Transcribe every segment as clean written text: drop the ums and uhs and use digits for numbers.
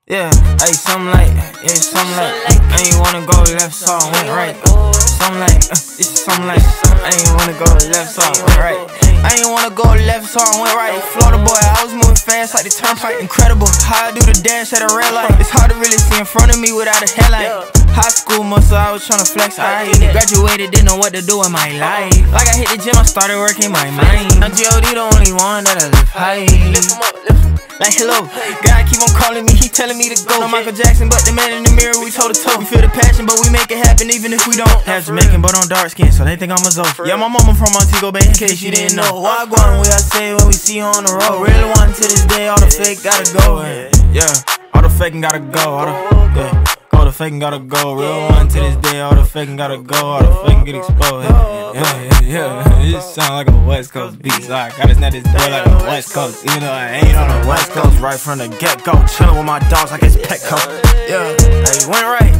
Yeah, hey, something like, I ain't wanna go left, so I went right. Something like, it's something like, I ain't wanna go left, so I went right. I ain't wanna go left, so I went right. Florida boy, I was moving fast like the turnpike. Incredible, how I do the dash at a red light. It's hard to really see in front of me without a headlight. High school muscle, I was tryna flex. I graduated, didn't know what to do in my life. Like I hit the gym, I started working my mind. Now G.O.D. the only one that I live high. Like hello, God keep on calling me, he telling me to go. I'm Michael Jackson, but the man in the mirror, we toe to toe. We feel the passion, but we make it happen even if we don't. Half Jamaican, but on dark skin, so they think I'm a Zoe. Yeah, my mama from Montego Bay, in case you didn't know. Why go on, I say when we see you on the road. Real one to this day, all the fake gotta go. Yeah, all the faking gotta go. All the faking gotta go. Real one to this day, all the faking gotta go. All the faking get exposed. Yeah. It sound like a West Coast beat, so I gotta snap this door like a West Coast. Even though I ain't on the West Coast, right from the get-go. Chillin' with my dogs like it's Petco. Yeah, hey, went right.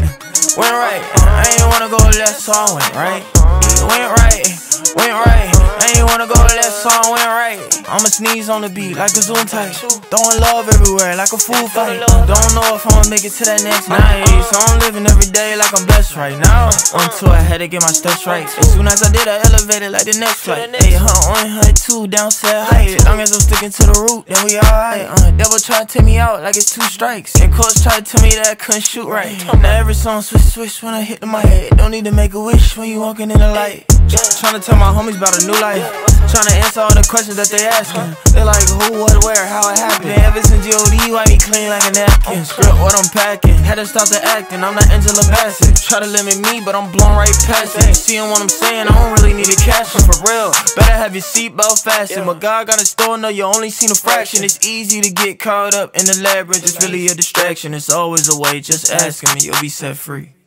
I ain't wanna go left, so I went right. Went right. I ain't wanna go left, so I went right. I'ma sneeze on the beat like a Zoom type. Throwing love everywhere like a food fight. Don't know if I'ma make it to that next night. So I'm living every day like I'm blessed right now. Until I had to get my steps right. As soon as I did, I elevated like the next flight. 800, 102, downstairs height. Long as I'm sticking to the root, then we alright. Devil try to take me out like it's 2 strikes. And coach tried to tell me that I couldn't shoot right. Now every song switch when I hit the mic. Don't need to make a wish when you walking in the light. Tryna tell my homies about a new life. Tryna answer all the questions that they asking. They like who, what, where, how it happened. Ever since G.O.D. wipe me clean like a napkin. Script what I'm packing. Had to stop the acting. I'm not Angela Bassett. Try to limit me, but I'm blown right past it. Seeing what I'm saying, I don't really need to cash it for real. Better have your seatbelt fastened. What God got in store, no, you only seen a fraction. It's easy to get caught up in the labyrinth. It's really a distraction. It's always a way. Just asking me, you'll be set free.